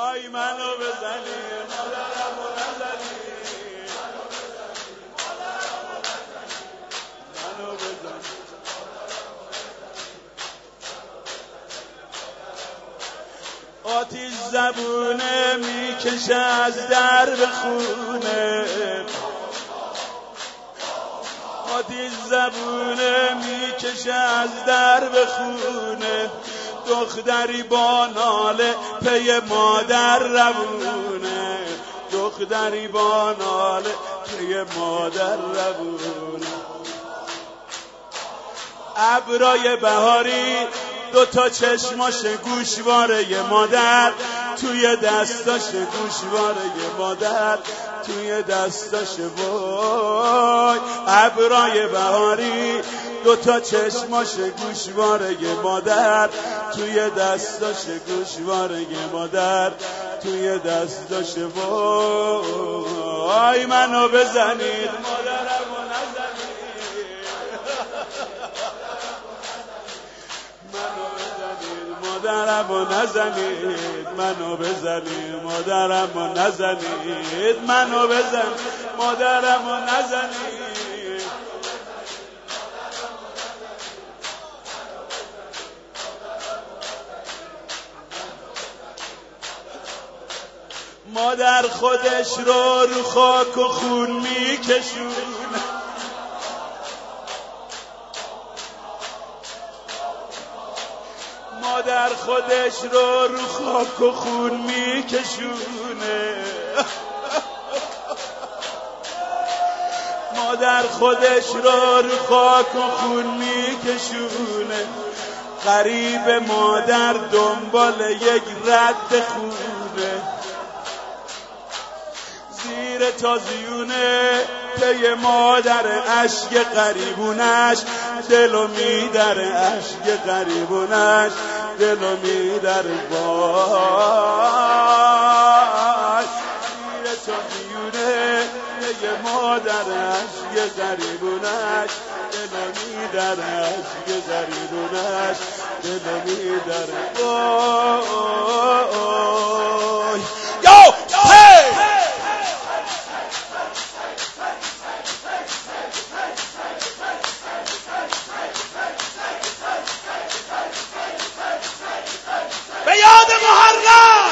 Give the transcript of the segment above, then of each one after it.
آی منو بزنی مادرمو نزنی منو بزنی آتیش زبونه میکشه از درب خونه آتیش زبونه میکشه از درب خونه دختری با ناله پی مادر روونه دختری با ناله پی مادر روونه ابرای بهاری دوتا چشماش گوشواره مادر توی دستاش گوشواره مادر توی دستاش وای ابرای بهاری دوتا چشماش گوشواره مادر توی دستاش گوشواره مادر توی دستاش وای منو بزنید مادرمو نزنید مادرمو نزنید منو بزنید مادرمو نزنید منو بزنید مادرمو نزنید مادر خودش رو خاک و خون میکشونه مادر خودش رو خاک و خون میکشونه مادر خودش رو خاک و خون میکشونه غریب مادر دنبال یک رد خونه زیر تازیونه پی مادر اشک غریبونش دلو میدره اشک غریبونش دلو میدره وای زیر تازیونه پی مادر اشک غریبونش دلو میدره اشک غریبونش دلو میدره وای یو هی به یاد محرم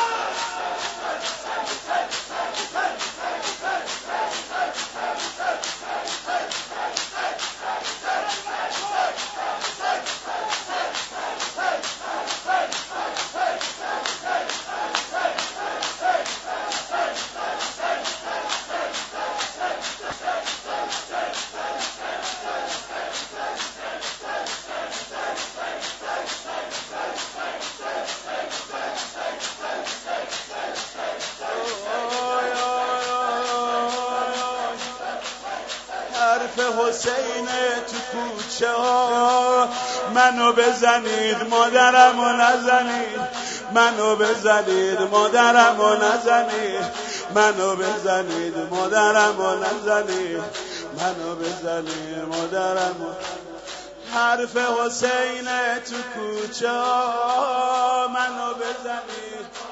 حرف حسین تو کوچه ها منو بزنید مادرمو نزنید منو بزنید مادرمو نزنید منو بزنید مادرمو نزنید منو بزنید مادرمو حرف حسین تو کوچه ها منو بزنید